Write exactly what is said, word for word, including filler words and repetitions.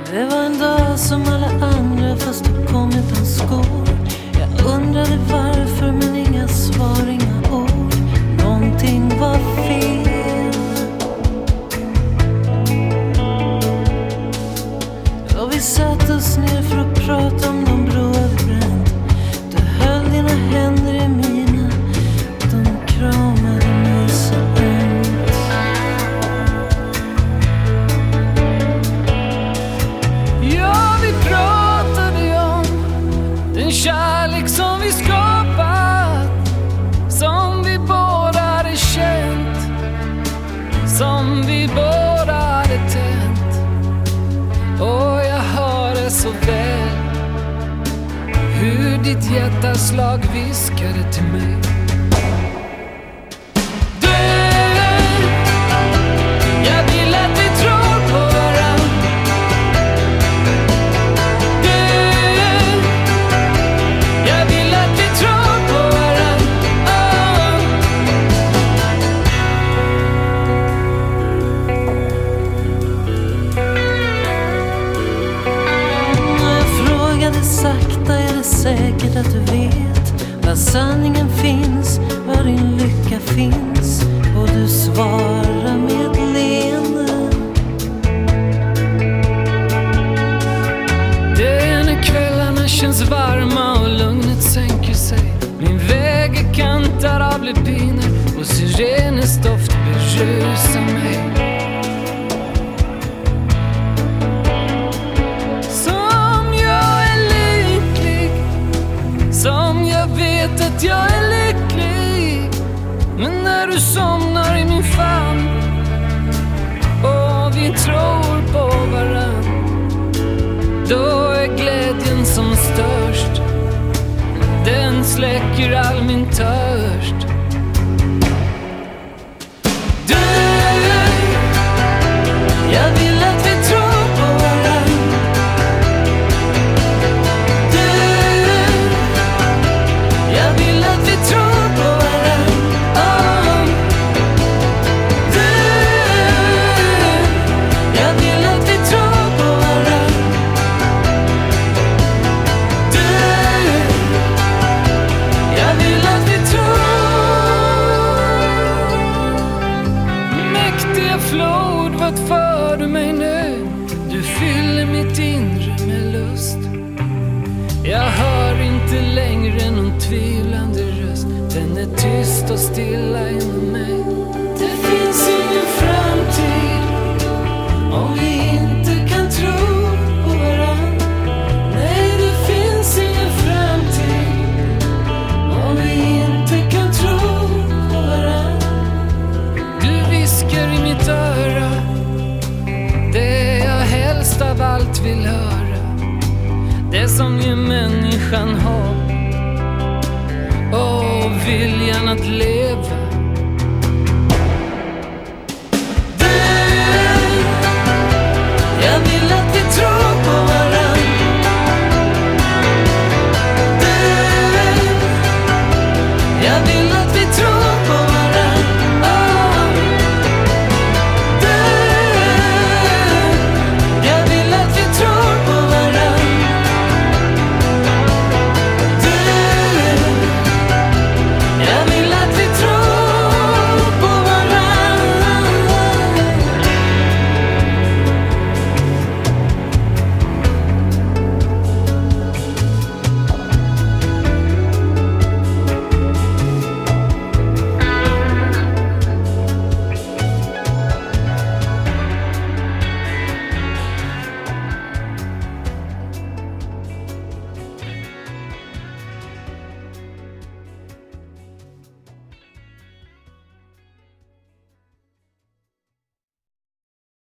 Det var en dag som alla andra fast du kom utan skor. Jag undrade varför men inga svar, inga ord. Någonting var fel. Och vi satt oss ner för att prata om de broar vi bränt. Du höll dina händer i mina, de kramade mig så ömt. Ja, vi pratade om den kärlek som vi skapat, som vi båda hade känt, som vi båda hade tänt. Och jag hör det så väl, hur ditt hjärtaslag viskade till mig. Du, jag vill att vi tror på varann. Du, jag vill att vi tror på varann. Oh. Jag frågade sakta, är det säkert att du vet var sanningen finns, var din lycka finns? Och du svarar med ett leende. Det är när kvällarna känns varma och lugnet sänker sig. Min väg är kantad av lupiner och sirenens doft berusar mig. Som jag är lycklig, som jag vet att jag är lycklig. Men när du somnar i min famn och vi tror på varann, då är glädjen som störst. Den släcker all min törst. Du, jag vill att vi tror på varann. Du, jag vill att vi tror på varann. Oh. Du, jag vill att vi tror på varann. Du, jag vill att vi tror. Mäktiga flod, vad för du mig nu? Du fyller mitt inre med lust. Jag hör inte längre någon tvivlande röst. Den är tyst och stilla inom mig. Det finns ingen framtid om vi inte kan tro på varann. Nej, det finns ingen framtid om vi inte kan tro på varann. Du viskar i mitt öra det jag helst av allt vill höra, det som ger människan hopp och viljan att leva